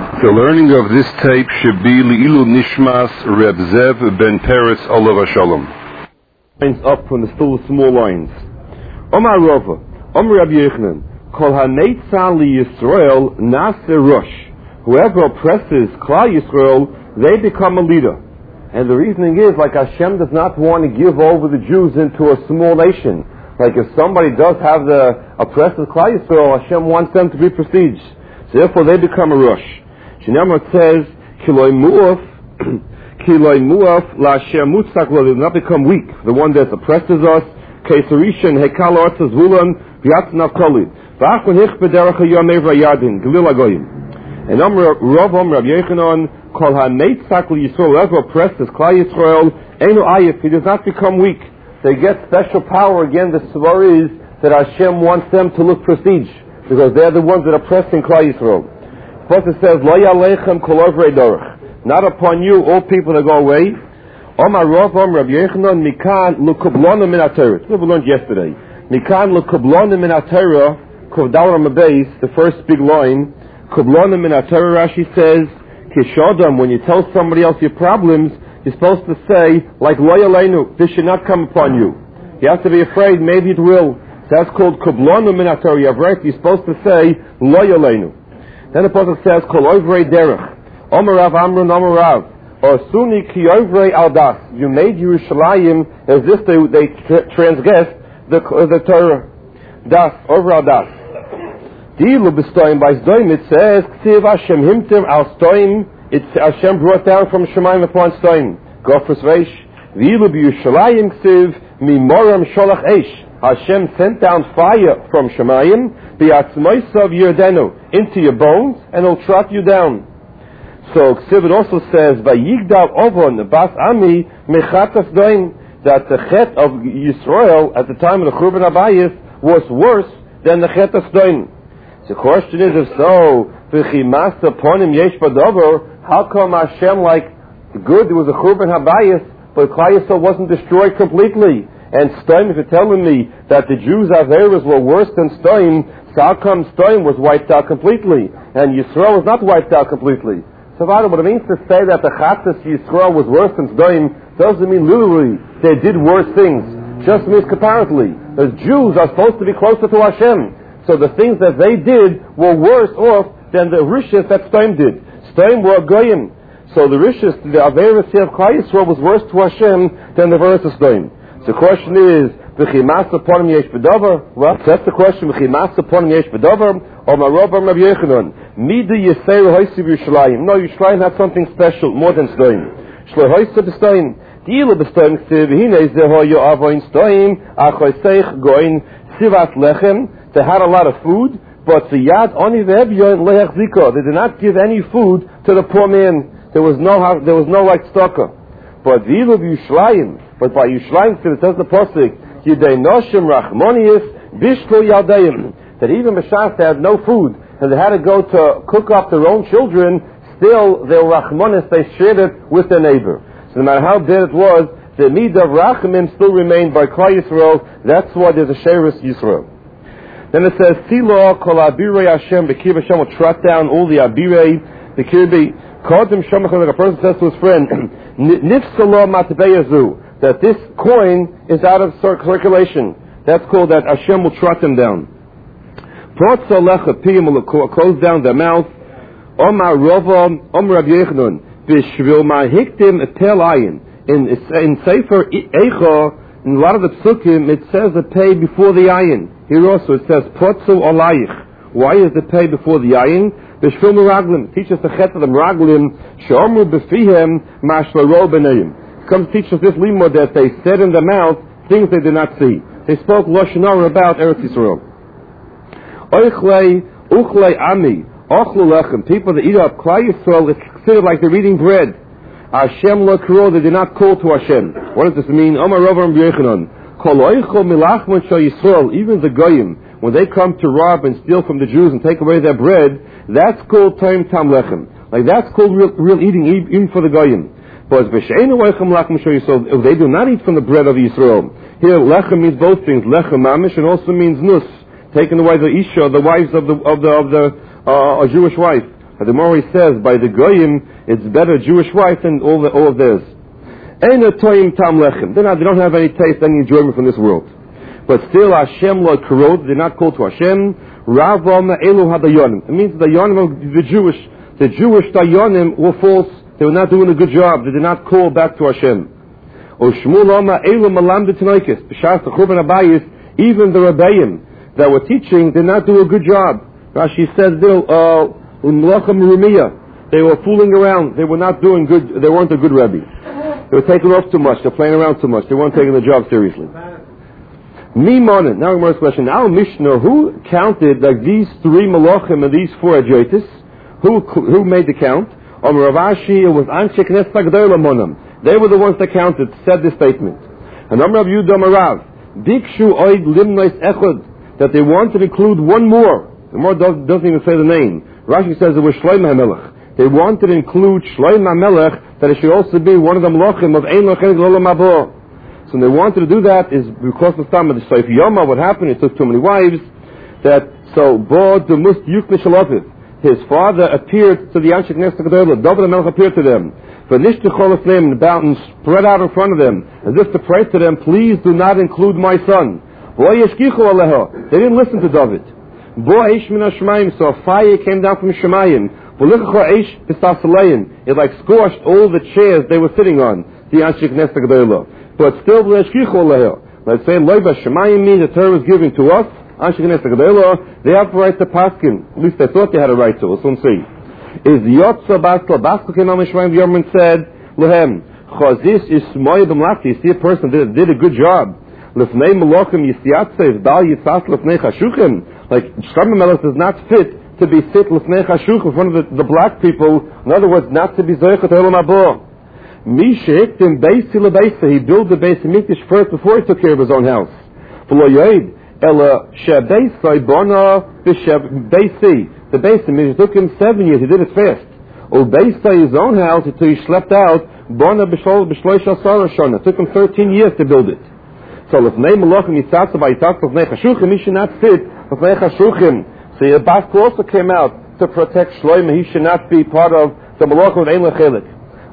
The learning of this tape should be Li'ilu Nishmas Reb Zev ben Peretz Olav Shalom. Lines up from the still small lines. Omar Rava, Omar Rabbi Yochanan, Kol HaNeitzah LiYisrael Naseh Rosh. Whoever oppresses Klal Yisrael, they become a leader. And the reasoning is, like Hashem does not want to give over the Jews into a small nation. Like if somebody does have the oppressive Klal Yisrael, Hashem wants them to be prestige. So therefore they become a Rosh. Shinamar says, Kiloi Mu'af LaHashem Mutzak, they do not become weak. The one that oppresses us, Kesarishan, Hekal Artzah Zvulan, V'yatz Navkoli. V'achon Hich B'derech HaYomev V'yadin, Galil HaGoyim. And Rav Rabbi Yochanan, Kol HaNeitzah LiYisrael, whoever oppresses Klal Yisrael, Einu Ayif, he does not become weak. They get special power. Again, the svar is that Hashem wants them to look prestige, because they're the ones that are oppressing Klal Yisrael. First it says, Lo Yaleichem Kol Ovrei Dorech. Not upon you, all people that go away. Omar Rav Rabbi Yochanan, Mikan L'Kublona Min HaTorah. We learned yesterday. Mikan L'Kublona Min HaTorah, Kovdal Ramabais, the first big line. Kublona Min HaTorah, Rashi says, Kishodam, when you tell somebody else your problems, you're supposed to say, like Lo Yaleinu, this should not come upon you. You have to be afraid, maybe it will. So that's called Kublona Min HaTorah. You have right, you're supposed to say, Lo Yaleinu. Then the Apostle says, Kol Ovrei Derech. Omer Rav Amrun, Omer Rav. Osuni Ki Ovrei Aldas. You made Yerushalayim as if they transgressed the Torah. Das, over Aldas. Dilu b'stoim by Zdoim, it says, Ksiv Hashem himtim al stoim, it's Hashem brought down from Shemayim upon stoim. Gofres Reish. Dilu b'Yushalayim Ksiv, Mimoram Sholach Eish. Hashem sent down fire from Shemayim, B'yatzmoisav Yerdenu, into your bones, and it'll trot you down. So Ksiv it also says, Vayigdal Ovon, Bas Ami, Mechat Asdoim, that the Chet of Yisrael at the time of the Churban Abayis was worse than the Chet Asdoim. The question is, if so, how come Hashem, like good, there was a Churban Habayis, but Klal Yisrael wasn't destroyed completely? And Stoim, if you're telling me that the Jews' Averas were worse than Stoim, so how come Stoim was wiped out completely, and Yisrael was not wiped out completely? So what it means to say that the Chatzas Yisrael was worse than Stoim doesn't mean literally they did worse things. Just means comparatively. The Jews are supposed to be closer to Hashem. So the things that they did were worse off than the Rishis that Stoim did. Stoim were Goyim. So the Rishis, the Averis of Klal Yisrael was worse to Hashem than the Averis of Stoim. So the question is, V'chimas upon yesh b'davar? Well, that's the question. V'chimas upon yesh b'davar? Or Marobam Rabbi Yochanan. Mida Yisrael Hoysi B'Yushalayim. No, Yushalayim had something special, more than Stoim. Shloi Hoysi B'Stoim. Di'ilu B'Stoim Ksiv. Hinei Zeho Yo'avoin Stoim. Achoyseich Goin Sivat Lechem. They had a lot of food, but the Yad Oni Ve'ebyon Lehech Ziko. They did not give any food to the poor man. There was no like tzedakah. But V'ilu B'Yushalayim. But by Yushalayim, it says the Pasuk, Yidei Noshim Rachmonius Bishlo Yaldayim. That even B'Shas they had no food, and they had to go to cook up their own children, still they were Rachmonis, they shared it with their neighbor. So no matter how bad it was, the Midah of Rachamim still remained by Klal Yisrael. That's why there's a Sheres Yisrael. Then it says, Silo kol abirei Hashem, Bekir Hashem will trot down all the abirei, Bekir be, Kodim Shomach, like a person says to his friend, Nifsalo Matbeyazu, that this coin is out of circulation. That's called that Hashem will trot them down. Protza lecha piyim will close down their mouth. Omar Rova, Omar Rabbi Yochanan, Bishvil ma'hiktim tel ayin. In Sefer Eicha, in a lot of the psukim, it says the pay before the ayin. Here also it says, Potzu olayich. Why is the pay before the ayin? Bishvil meraglim. Teach us the chet of the meraglim. She'omru befihem ma'shlaro b'neim. Come teach us this limud that they said in the mouth things they did not see. They spoke Lashon Hara about Eretz Yisrael. Oichlei, uchlei ami, ochlu lechem. People that eat up Klal Yisrael, it's considered like they're eating bread. Hashem lo kro, they did not call to Hashem. What does this mean? Omar Rav Rabbi Yochanan. Kol oichol milachman shal Yisrael, even the goyim, when they come to rob and steal from the Jews and take away their bread, that's called Toim Tam Lechem. Like that's called real eating, even for the goyim. But if they do not eat from the bread of Yisrael, here lechem means both things, lechem mamish, and also means nus, taking away the isha, the wives of the Jewish wife. And the Gemara says, by the Goyim, it's better Jewish wife than all of theirs. Ein toim tam lechem. They don't have any taste, any enjoyment from this world. But still, Hashem lo korod. They're not called to Hashem. Ravam elu hadayonim. It means the dayonim of the Jewish dayonim were false. They were not doing a good job. They did not call back to Hashem. O Shmuel Oma elu malam b'tanoikis. B'shas the Churban Habayis, even the Rebbeim that were teaching did not do a good job. Rashi says, they were fooling around. They were not doing good. They weren't a good Rebbe. They were taking off too much. They're playing around too much. They weren't taking the job seriously. Mimonin. Now the first question. Our Mishnah, who counted like these 3 Malachim and these 4 Adjoitis? Who made the count? Rav Ashi, it was Anshe Knesset HaGedolah Monam. They were the ones that counted, said this statement. And Rav Yehuda Marav, Bikshu Oid Limnois Echad, that they wanted to include one more. The more doesn't even say the name. Rashi says it was Shlomo HaMelech. They wanted to include Shlomo HaMelech, that it should also be one of the Malachim of Ein Lochenik L'Olam Haba. So when they wanted to do that is because of the time of the Seif Yoma, what happened, he took too many wives, his father appeared to the Anshe Knesset HaGedolah, David HaMelech appeared to them, and spread out in front of them, as if to pray to them, please do not include my son. They didn't listen to David. So a fire came down from Shemayim. It like scorched all the chairs they were sitting on, the Anshe Knesset HaGedolah. But still, let's say, Shemayim means the Torah was given to us, Anshe Knesset HaGedolah, they have the right to paskin. At least they thought they had a right to. We'll soon see. Is Yotza Baskel came on Shemayim Yorman said, Lehem, Chazis is Smoy B'mlachti. You see a person that did a good job. Lefnei Malachim Yisiatzev Dal Yitzas Lefnei Chashuchim. Like Shlomo HaMelech does not fit to be sit Lefnei Chashuchim in front of the black people. In other words, not to be Zoichet Olam Haba. Mi Shehiktim Beisi LeBeisa. He built the Beis Hamikdash first before he took care of his own house. V'lo Yoed Ela Shebeisai Bona B'Beisi. The Beis Hamikdash took him 7 years. He did it fast. O Beisai, his own house, until he slept out. Bona B'Shloish Asar Shana. It took him 13 years to build it. So Lefnei Malachim Yitzatzav Yitzatzav Lefnei Chashuchim, he should not sit Lefnei Chashuchim. So the Baskel also came out to protect Shlomo. He should not be part of the Malachim of Ein Lechelik.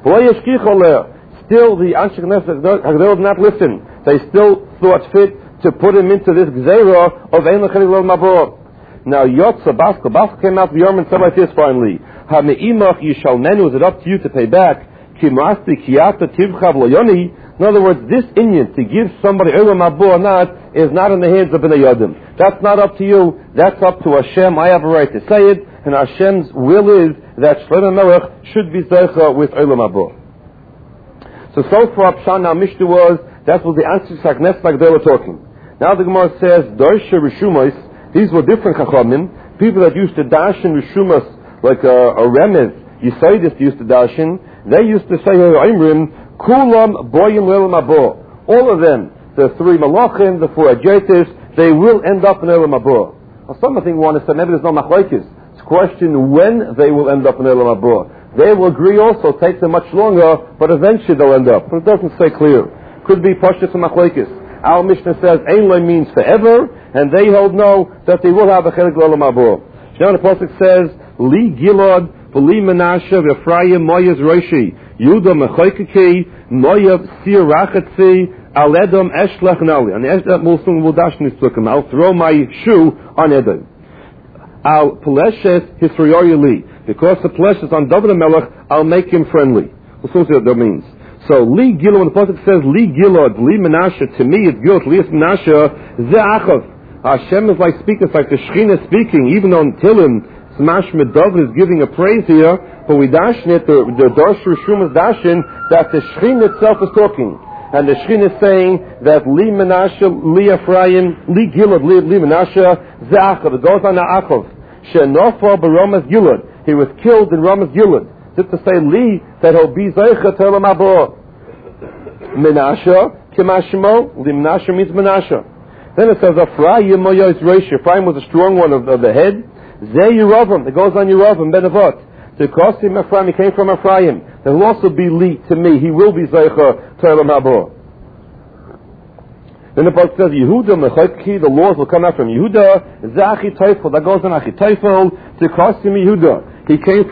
Still, the Anshe Knesset HaGedolah did not listen. They still thought fit to put him into this Gzeira of Ein Lechelik L'Olam Haba. Now Yotza Baskel came out the Yom and said like this finally. Ha-me'imach yishalmenu, is it up to you to pay back? Kimasti kiyata tivchav loyoni. In other words, this Indian to give somebody Olam Haba or not is not in the hands of Bnei Yodim. That's not up to you. That's up to Hashem. I have a right to say it, and Hashem's will is that Shlomo HaMelech should be zeicha with Olam Haba. So far, Pshan, our Mishnah was, that was the Anshe Knesset HaGedolah talking. Now the Gemara says, Dorshe Rishumos, these were different Chachamim, people that used to dash in Rishumos, like a Remez, Yisaidis used to dash in, they used to say, Imrim, Kulam Boyim L'Olam Haba. All of them, the 3 Malachim, the 4 Adjoitis, they will end up in Olam Haba. Now some of the things want to say, maybe there's no machlokes. It's a question when they will end up in Olam Haba. They will agree also, it takes them much longer, but eventually they'll end up. But it doesn't say clear. Could be Pashtus and machlokes. Our Mishnah says, Ein Lo means forever, and they hold no, that they will have a Chelik L'Olam Haba. Now the Pasuk says, Li Gilad, V'li Menashe, V'Ephraim, Moyez Roshi, Yudah Mechoikiki, Moyav Sir Rachatzi, Aledom Eshlech Nali. And the Muslim will dash in this book. I'll throw my shoe on Edom. Al Peleshes Hisroyoli. Because the Peleshes on David HaMelech, I'll make him friendly. We'll see what that means. So Li Gilad, when the Pasuk says Li Gilad, Li Menashe, to me it's Gilad, Li Menashe, Ze'achav. Hashem is like speaking, it's like the Shekhinah speaking, even on Tilim, Smash David is giving a praise here, but we dashin it, the Darsh Rishum is dashin, that the Shekhinah itself is talking. And the Shekhinah is saying that Li Menashe, Li Ephraim, Li Gilad, Li Menashe, Ze'achav. It goes on Na'achav. She'nofa b'Ramas Gilad. He was killed in Ramas Gilad. Just to say Li, that he'll be Zeicha Olam Haba. Menashe, Kimashmo, Li Menashe means Menashe. Then it says, Ephraim Moyos Rosh. Ephraim was a strong one of the head. Zeh Yerovim. It goes on Yerovim, Ben Avot. To cost him Ephraim, he came from Ephraim. There will also be Li to me. He will be Zeicha Olam Haba. Then the book says, Yehuda Mechoikki, the laws will come out from Yehuda. Zeh Achitophel. That goes on Achitophel. To cost him Yehuda. He came